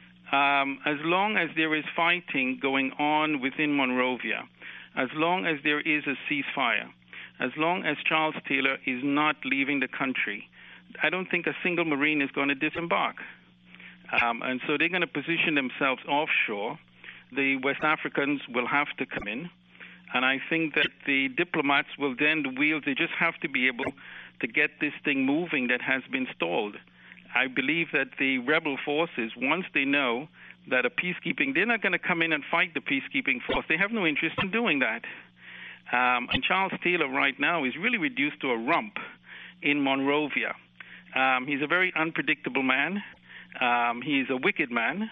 Um, as long as there is fighting going on within Monrovia, as long as there is a ceasefire, as long as Charles Taylor is not leaving the country, I don't think a single Marine is going to disembark. Um, and so they're going to position themselves offshore. The West Africans will have to come in. And I think that the diplomats will then, the wheels, they just have to be able to get this thing moving that has been stalled. I believe that the rebel forces, once they know that a peacekeeping, they're not going to come in and fight the peacekeeping force. They have no interest in doing that. Um, and Charles Taylor right now is really reduced to a rump in Monrovia. Um, he's a very unpredictable man. Um, he's a wicked man.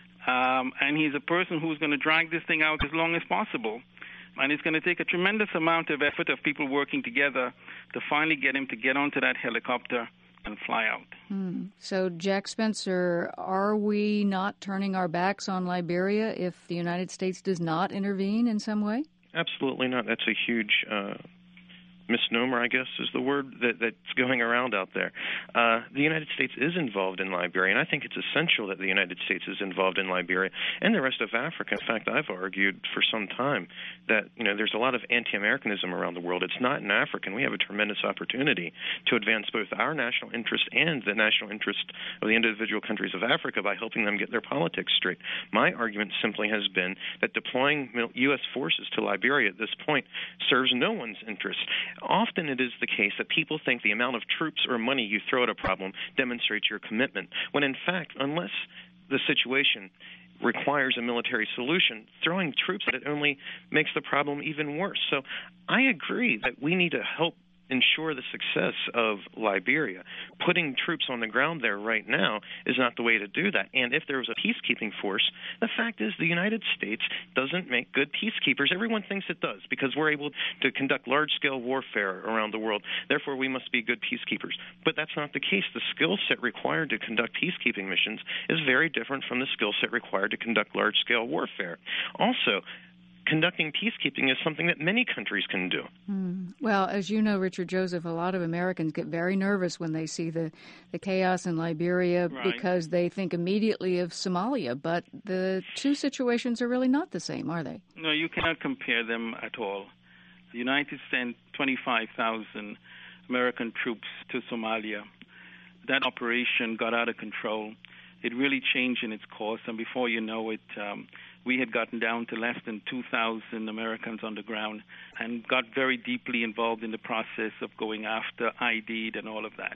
Um, and he's a person who's going to drag this thing out as long as possible. And it's going to take a tremendous amount of effort of people working together to finally get him to get onto that helicopter and fly out. Hmm. So, Jack Spencer, are we not turning our backs on Liberia if the United States does not intervene in some way? Absolutely not. That's a huge uh, misnomer, I guess, is the word that, that's going around out there. Uh, the United States is involved in Liberia, and I think it's essential that the United States is involved in Liberia and the rest of Africa. In fact, I've argued for some time that, you know, there's a lot of anti-Americanism around the world. It's not in Africa, and we have a tremendous opportunity to advance both our national interest and the national interest of the individual countries of Africa by helping them get their politics straight. My argument simply has been that deploying U S forces to Liberia at this point serves no one's interest. Often it is the case that people think the amount of troops or money you throw at a problem demonstrates your commitment, when in fact, unless the situation requires a military solution, throwing troops at it only makes the problem even worse. So I agree that we need to help ensure the success of Liberia. Putting troops on the ground there right now is not the way to do that. And if there was a peacekeeping force, the fact is the United States doesn't make good peacekeepers. Everyone thinks it does because we're able to conduct large-scale warfare around the world. Therefore, we must be good peacekeepers. But that's not the case. The skill set required to conduct peacekeeping missions is very different from the skill set required to conduct large-scale warfare. Also, conducting peacekeeping is something that many countries can do. Mm. Well, as you know, Richard Joseph, a lot of Americans get very nervous when they see the, the chaos in Liberia right. because they think immediately of Somalia. But the two situations are really not the same, are they? No, you cannot compare them at all. The United States sent twenty-five thousand American troops to Somalia. That operation got out of control. It really changed in its course, and before you know it, um, we had gotten down to less than two thousand Americans on the ground and got very deeply involved in the process of going after I D and all of that.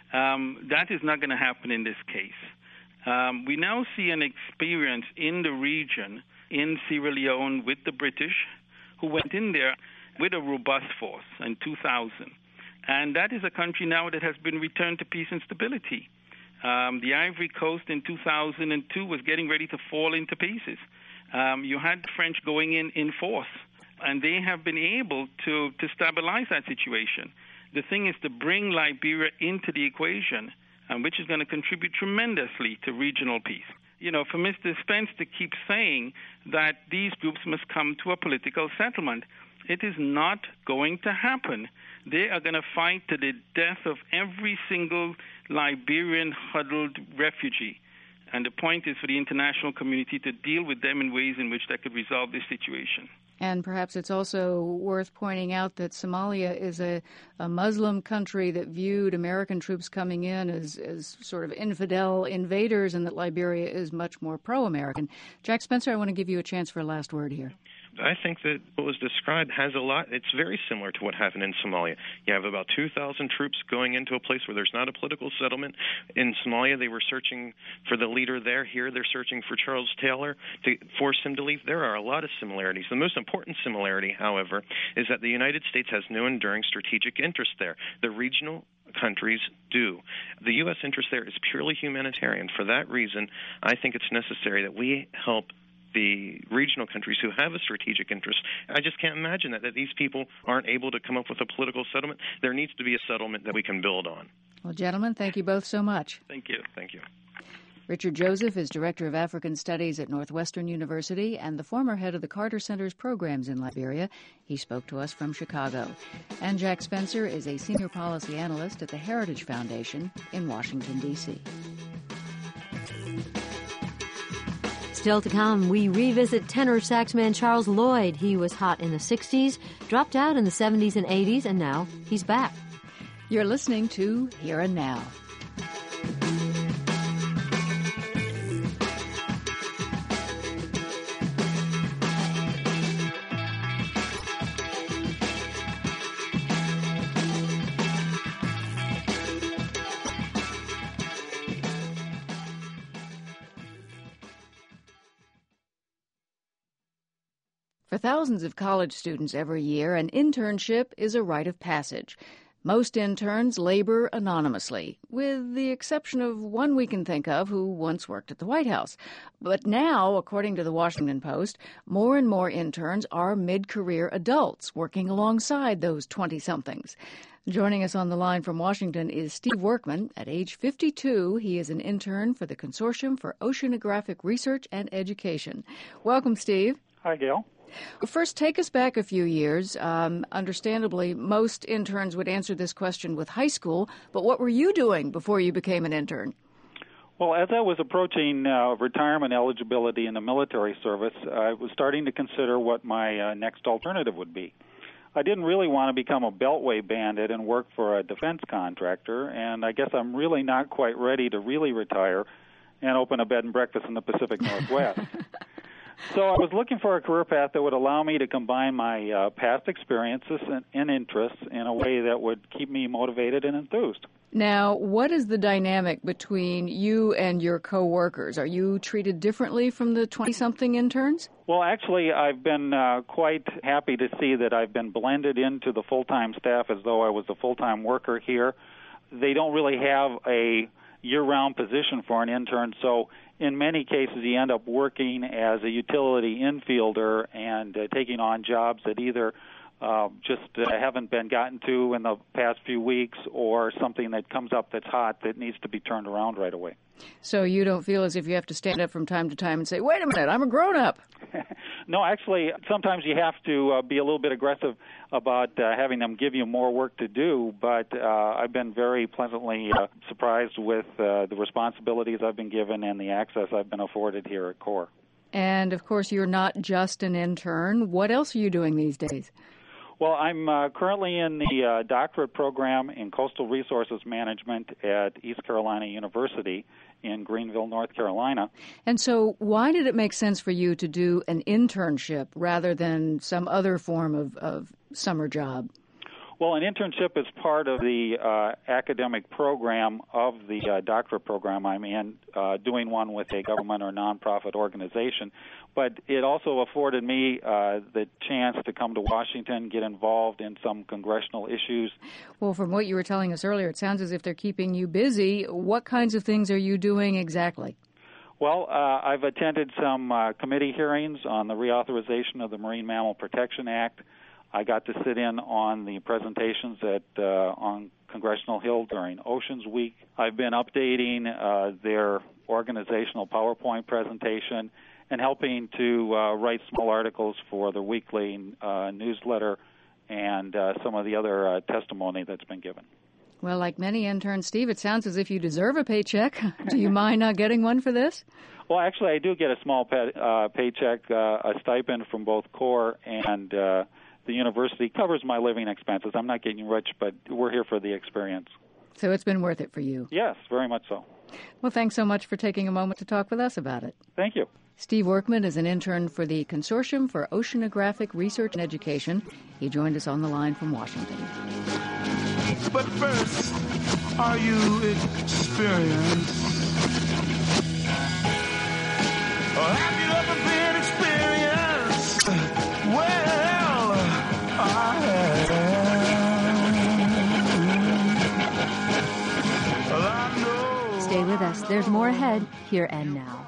Um, that is not going to happen in this case. Um, we now see an experience in the region, in Sierra Leone, with the British, who went in there with a robust force in two thousand. And that is a country now that has been returned to peace and stability. Um, the Ivory Coast in two thousand two was getting ready to fall into pieces. Um, you had the French going in in force, and they have been able to, to stabilize that situation. The thing is to bring Liberia into the equation, um, which is going to contribute tremendously to regional peace. you know, for Mister Spence to keep saying that these groups must come to a political settlement. It is not going to happen. They are going to fight to the death of every single Liberian huddled refugee. And the point is for the international community to deal with them in ways in which they could resolve this situation. And perhaps it's also worth pointing out that Somalia is a, a Muslim country that viewed American troops coming in as, as sort of infidel invaders, and that Liberia is much more pro-American. Jack Spencer, I want to give you a chance for a last word here. I think that what was described has a lot. It's very similar to what happened in Somalia. You have about two thousand troops going into a place where there's not a political settlement. In Somalia, they were searching for the leader there. Here, they're searching for Charles Taylor to force him to leave. There are a lot of similarities. The most important similarity, however, is that the United States has no enduring strategic interest there. The regional countries do. The U S interest there is purely humanitarian. For that reason, I think it's necessary that we help the regional countries who have a strategic interest. I just can't imagine that, that these people aren't able to come up with a political settlement. There needs to be a settlement that we can build on. Well, gentlemen, thank you both so much. Thank you. Thank you. Richard Joseph is Director of African Studies at Northwestern University and the former head of the Carter Center's programs in Liberia. He spoke to us from Chicago. And Jack Spencer is a Senior Policy Analyst at the Heritage Foundation in Washington, D C Still to come, we revisit tenor saxman Charles Lloyd. He was hot in the sixties, dropped out in the seventies and eighties, and now he's back. You're listening to Here and Now. For thousands of college students every year, an internship is a rite of passage. Most interns labor anonymously, with the exception of one we can think of who once worked at the White House. But now, according to the Washington Post, more and more interns are mid-career adults working alongside those twenty-somethings. Joining us on the line from Washington is Steve Workman. At age fifty-two, he is an intern for the Consortium for Oceanographic Research and Education. Welcome, Steve. Hi, Gail. First, take us back a few years. Um, understandably, most interns would answer this question with high school, but what were you doing before you became an intern? Well, as I was approaching uh, retirement eligibility in the military service, I was starting to consider what my uh, next alternative would be. I didn't really want to become a beltway bandit and work for a defense contractor, and I guess I'm really not quite ready to really retire and open a bed and breakfast in the Pacific Northwest. So I was looking for a career path that would allow me to combine my uh, past experiences and, and interests in a way that would keep me motivated and enthused. Now, what is the dynamic between you and your coworkers? Are you treated differently from the twenty-something interns? Well, actually, I've been uh, quite happy to see that I've been blended into the full-time staff as though I was a full-time worker here. They don't really have a year-round position for an intern, so in many cases, you end up working as a utility infielder and uh, taking on jobs that either uh, just uh, haven't been gotten to in the past few weeks or something that comes up that's hot that needs to be turned around right away. So you don't feel as if you have to stand up from time to time and say, wait a minute, I'm a grown-up. No, actually, sometimes you have to uh, be a little bit aggressive about uh, having them give you more work to do, but uh, I've been very pleasantly uh, surprised with uh, the responsibilities I've been given and the access I've been afforded here at CORE. And, of course, you're not just an intern. What else are you doing these days? Well, I'm uh, currently in the uh, doctorate program in coastal resources management at East Carolina University in Greenville, North Carolina. And so why did it make sense for you to do an internship rather than some other form of, of summer job? Well, an internship is part of the uh, academic program of the uh, doctorate program I'm in, uh, doing one with a government or nonprofit organization. But it also afforded me uh, the chance to come to Washington, get involved in some congressional issues. Well, from what you were telling us earlier, it sounds as if they're keeping you busy. What kinds of things are you doing exactly? Well, uh, I've attended some uh, committee hearings on the reauthorization of the Marine Mammal Protection Act. I got to sit in on the presentations at uh, on Congressional Hill during Oceans Week. I've been updating uh, their organizational PowerPoint presentation and helping to uh, write small articles for the weekly uh, newsletter and uh, some of the other uh, testimony that's been given. Well, like many interns, Steve, it sounds as if you deserve a paycheck. Do you mind not getting one for this? Well, actually, I do get a small pay, uh, paycheck, uh, a stipend from both CORE and uh, the university. Covers my living expenses. I'm not getting rich, but we're here for the experience. So it's been worth it for you? Yes, very much so. Well, thanks so much for taking a moment to talk with us about it. Thank you. Steve Workman is an intern for the Consortium for Oceanographic Research and Education. He joined us on the line from Washington. But first, are you experienced? Or have you ever been experienced? Well, I have. Well, I know. Stay with us. There's more ahead, here and now.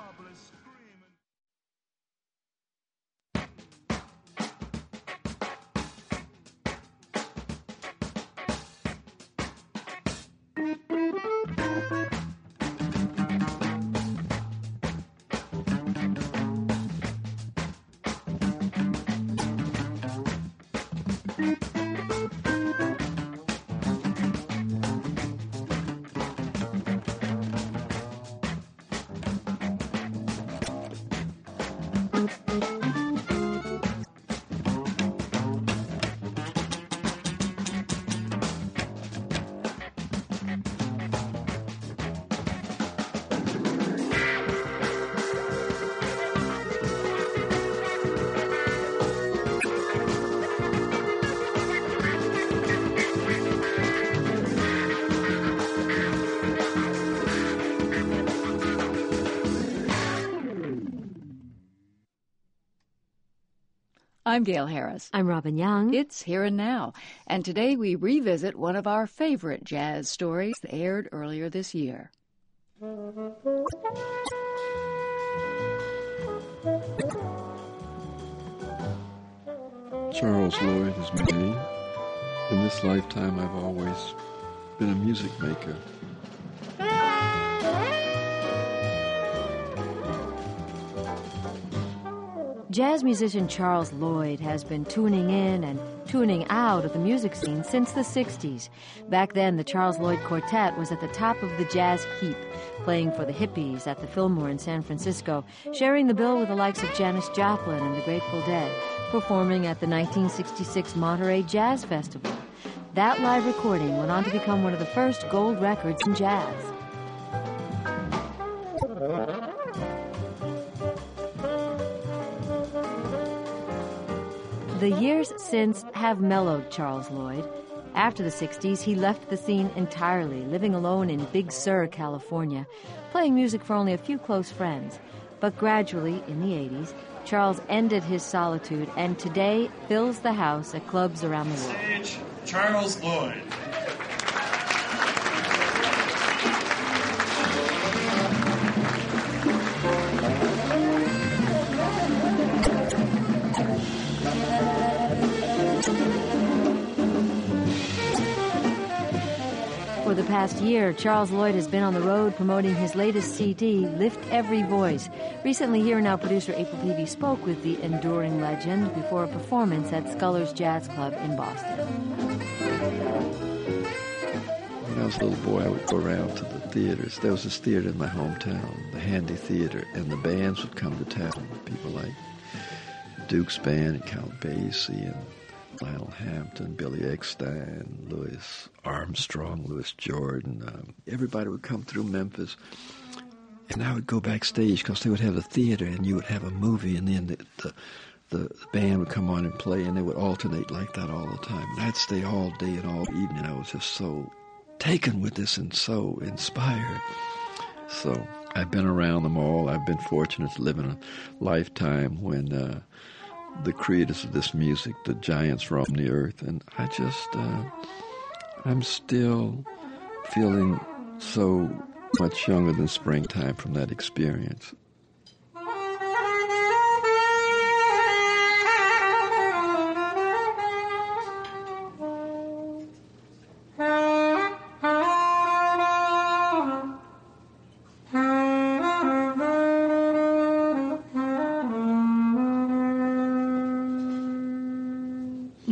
I'm Gail Harris. I'm Robin Young. It's Here and Now. And today we revisit one of our favorite jazz stories that aired earlier this year. Charles Lloyd is my name. In this lifetime, I've always been a music maker. Jazz musician Charles Lloyd has been tuning in and tuning out of the music scene since the sixties. Back then, the Charles Lloyd Quartet was at the top of the jazz heap, playing for the hippies at the Fillmore in San Francisco, sharing the bill with the likes of Janis Joplin and the Grateful Dead, performing at the nineteen sixty-six Monterey Jazz Festival. That live recording went on to become one of the first gold records in jazz. The years since have mellowed Charles Lloyd. After the sixties, he left the scene entirely, living alone in Big Sur, California, playing music for only a few close friends. But gradually, in the eighties, Charles ended his solitude and today fills the house at clubs around the world. Stage, Charles Lloyd. For the past year, Charles Lloyd has been on the road promoting his latest C D, Lift Every Voice. Recently, Here and Now producer April Peavy spoke with the enduring legend before a performance at Scullers Jazz Club in Boston. When I was a little boy, I would go around to the theaters. There was this theater in my hometown, the Handy Theater, and the bands would come to town. People like Duke's Band and Count Basie and Lionel Hampton, Billy Eckstein, Louis Armstrong, Louis Jordan. Um, everybody would come through Memphis, and I would go backstage because they would have a theater, and you would have a movie, and then the, the the band would come on and play, and they would alternate like that all the time. And I'd stay all day and all evening. I was just so taken with this and so inspired. So I've been around them all. I've been fortunate to live in a lifetime when Uh, the creators of this music, the giants roam the earth, and I just, uh, I'm still feeling so much younger than springtime from that experience.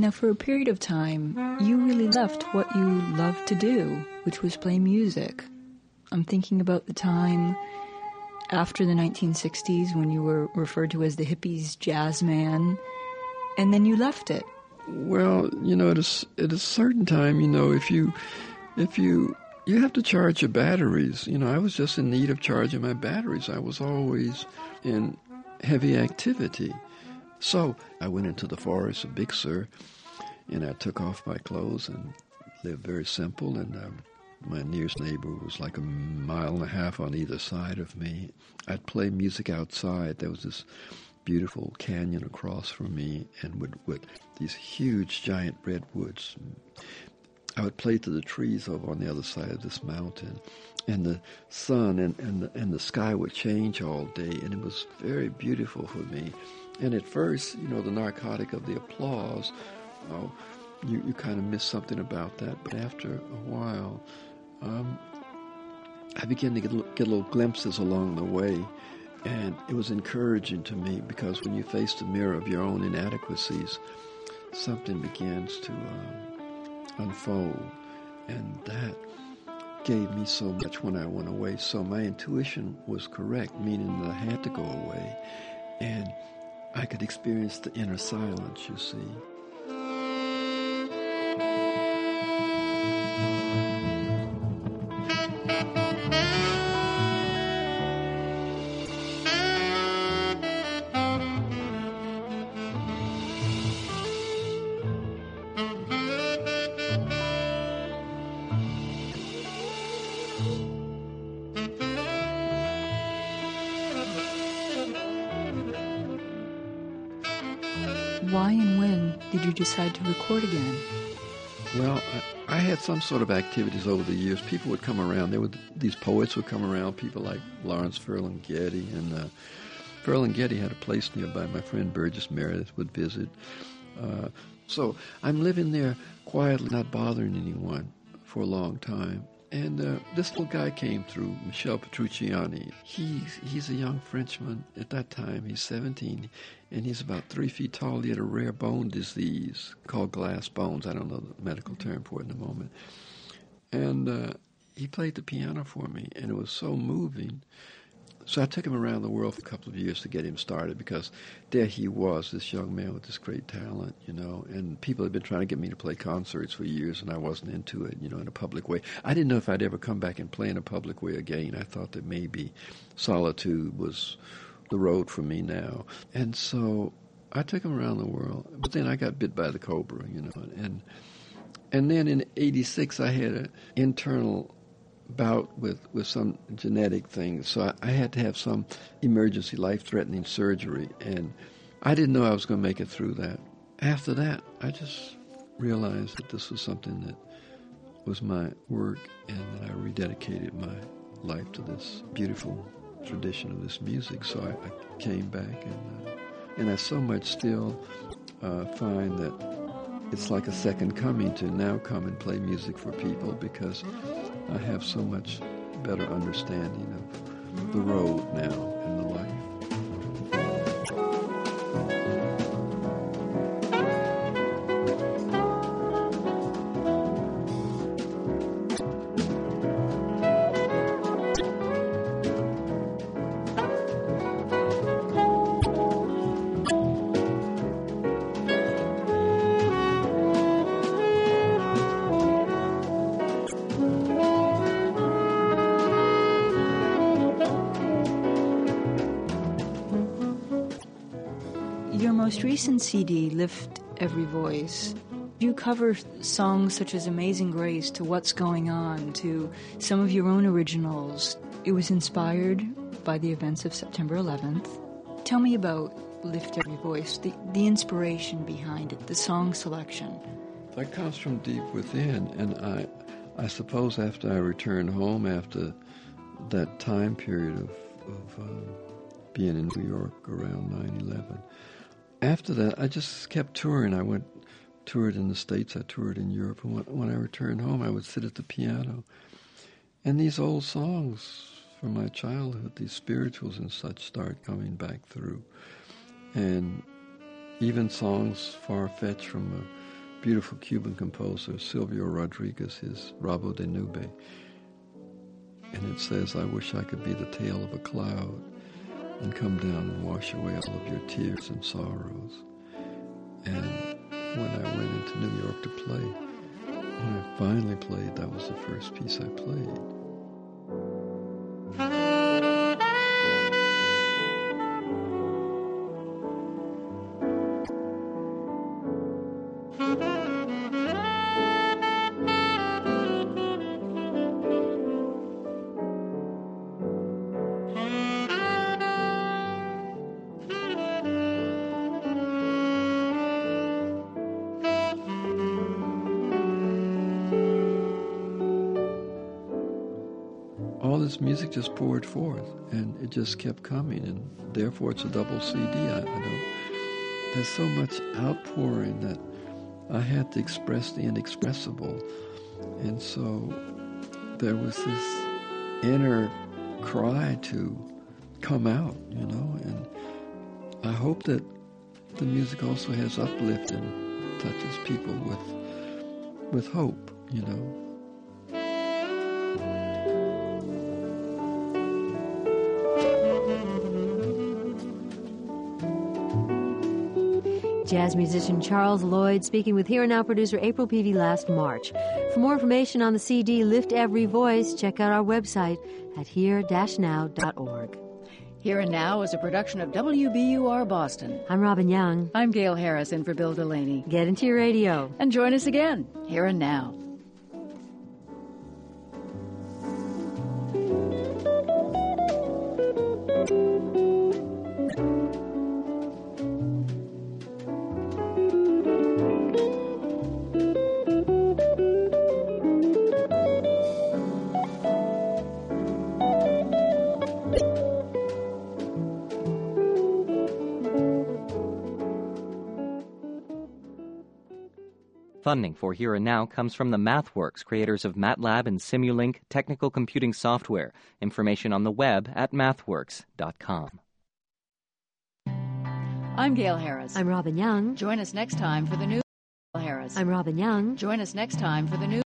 Now, for a period of time, you really left what you loved to do, which was play music. I'm thinking about the time after the nineteen sixties when you were referred to as the hippies' jazz man, and then you left it. Well, you know, at a, at a certain time, you know, if you, if you, you have to charge your batteries. You know, I was just in need of charging my batteries. I was always in heavy activity. So I went into the forest of Big Sur, and I took off my clothes and lived very simple. And um, my nearest neighbor was like a mile and a half on either side of me. I'd play music outside. There was this beautiful canyon across from me, and with, with these huge giant redwoods. I would play to the trees over on the other side of this mountain, and the sun and, and, the, and the sky would change all day, and it was very beautiful for me. And at first, you know, the narcotic of the applause, oh, you, you kind of miss something about that. But after a while, um, I began to get, get little glimpses along the way. And it was encouraging to me, because when you face the mirror of your own inadequacies, something begins to um, unfold. And that gave me so much when I went away. So my intuition was correct, meaning that I had to go away. And I could experience the inner silence, you see. Why and when did you decide to record again? Well, I, I had some sort of activities over the years. People would come around. There were these poets would come around, people like Lawrence Ferlinghetti. And uh, Ferlinghetti had a place nearby. My friend Burgess Meredith would visit. Uh, so I'm living there quietly, not bothering anyone for a long time. And uh, this little guy came through, Michel Petrucciani. He's, he's a young Frenchman at that time. He's seventeen, and he's about three feet tall. He had a rare bone disease called glass bones. I don't know the medical term for it in a moment. And uh, he played the piano for me, and it was so moving. So I took him around the world for a couple of years to get him started, because there he was, this young man with this great talent, you know, and people had been trying to get me to play concerts for years, and I wasn't into it, you know, in a public way. I didn't know if I'd ever come back and play in a public way again. I thought that maybe solitude was the road for me now. And so I took him around the world, but then I got bit by the cobra, you know, and and then in eighty-six I had an internal bout with, with some genetic thing, so I, I had to have some emergency life-threatening surgery, and I didn't know I was going to make it through that. After that, I just realized that this was something that was my work, and that I rededicated my life to this beautiful tradition of this music. So I, I came back, and uh, and I so much still uh, find that it's like a second coming to now come and play music for people, because I have so much better understanding of the road now and the life. Most recent C D, Lift Every Voice, you cover songs such as Amazing Grace to What's Going On to some of your own originals. It was inspired by the events of September eleventh. Tell me about Lift Every Voice, the, the inspiration behind it, the song selection. That comes from deep within, and I, I suppose after I returned home after that time period of, of um, being in New York around nine eleven, after that, I just kept touring. I went, toured in the States, I toured in Europe, and when, when I returned home, I would sit at the piano. And these old songs from my childhood, these spirituals and such, start coming back through. And even songs far-fetched from beautiful Cuban composer, Silvio Rodriguez, his Rabo de Nube. And it says, I wish I could be the tail of a cloud and come down and wash away all of your tears and sorrows. And when I went into New York to play, when I finally played, that was the first piece I played. All this music just poured forth, and it just kept coming, and therefore it's a double C D. I, I don't, there's so much outpouring that I had to express the inexpressible, and so there was this inner cry to come out, you know, and I hope that the music also has uplift and touches people with with hope, you know. Jazz musician Charles Lloyd speaking with Here and Now producer April Peavy last March. For more information on the C D Lift Every Voice, check out our website at here dash now dot org. Here and Now is a production of W B U R Boston. I'm Robin Young. I'm Gail Harris in for Bill Delaney. Get into your radio. And join us again, Here and Now. Funding for Here and Now comes from the MathWorks, creators of MATLAB and Simulink technical computing software. Information on the web at mathworks dot com. I'm Gail Harris. I'm Robin Young. Join us next time for the new Harris. I'm Robin Young. Join us next time for the new